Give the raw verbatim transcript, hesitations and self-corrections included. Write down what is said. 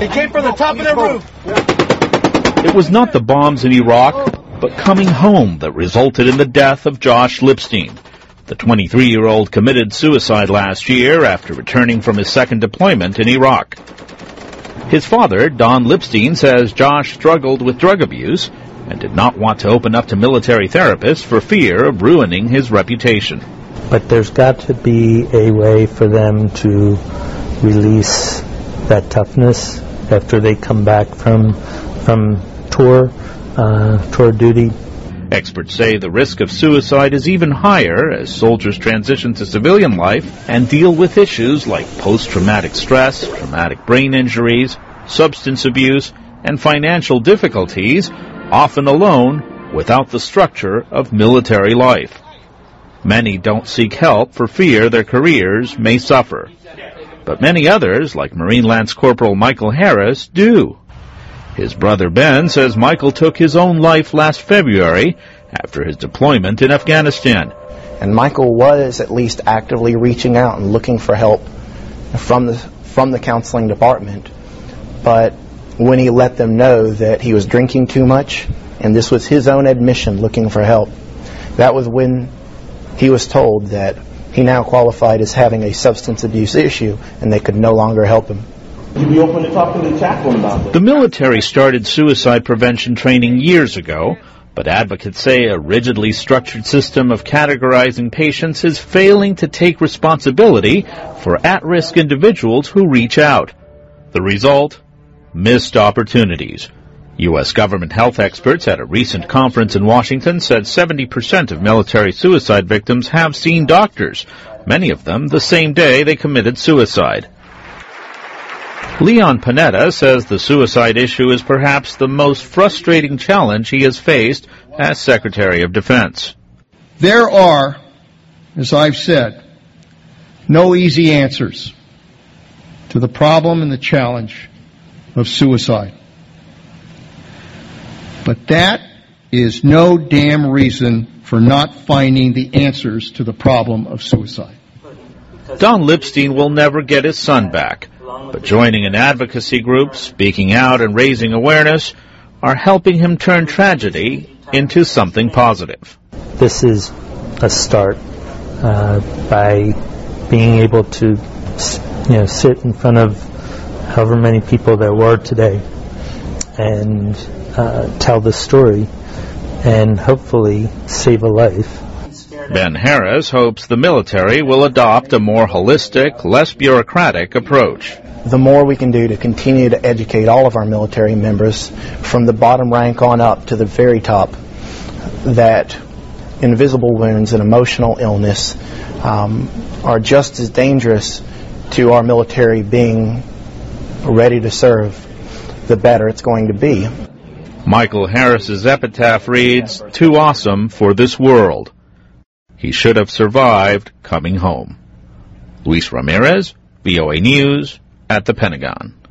It came from the top of the roof. It was not the bombs in Iraq, but coming home that resulted in the death of Josh Lipstein. The twenty-three-year-old committed suicide last year after returning from his second deployment in Iraq. His father, Don Lipstein, says Josh struggled with drug abuse and did not want to open up to military therapists for fear of ruining his reputation. But there's got to be a way for them to release that toughness after they come back from from tour, uh, tour duty. Experts say the risk of suicide is even higher as soldiers transition to civilian life and deal with issues like post-traumatic stress, traumatic brain injuries, substance abuse, and financial difficulties, often alone, without the structure of military life. Many don't seek help for fear their careers may suffer. But many others, like Marine Lance Corporal Michael Harris, do. His brother Ben says Michael took his own life last February after his deployment in Afghanistan. And Michael was at least actively reaching out and looking for help from the from the counseling department. But when he let them know that he was drinking too much, and this was his own admission looking for help, that was when he was told that he now qualified as having a substance abuse issue and they could no longer help him. You'd be open to talking to the chaplain about this. The military started suicide prevention training years ago, but advocates say a rigidly structured system of categorizing patients is failing to take responsibility for at-risk individuals who reach out. The result? Missed opportunities. U S government health experts at a recent conference in Washington said seventy percent of military suicide victims have seen doctors, many of them the same day they committed suicide. Leon Panetta says the suicide issue is perhaps the most frustrating challenge he has faced as Secretary of Defense. There are, as I've said, no easy answers to the problem and the challenge of suicide. But that is no damn reason for not finding the answers to the problem of suicide. Don Lipstein will never get his son back, but joining an advocacy group, speaking out and raising awareness are helping him turn tragedy into something positive. This is a start uh, by being able to, you know, sit in front of however many people there were today and uh, tell the story and hopefully save a life. Ben Harris hopes the military will adopt a more holistic, less bureaucratic approach. The more we can do to continue to educate all of our military members from the bottom rank on up to the very top that invisible wounds and emotional illness um, are just as dangerous to our military being ready to serve, the better it's going to be. Michael Harris's epitaph reads, "Too awesome for this world. He should have survived coming home." Luis Ramirez, V O A News, at the Pentagon.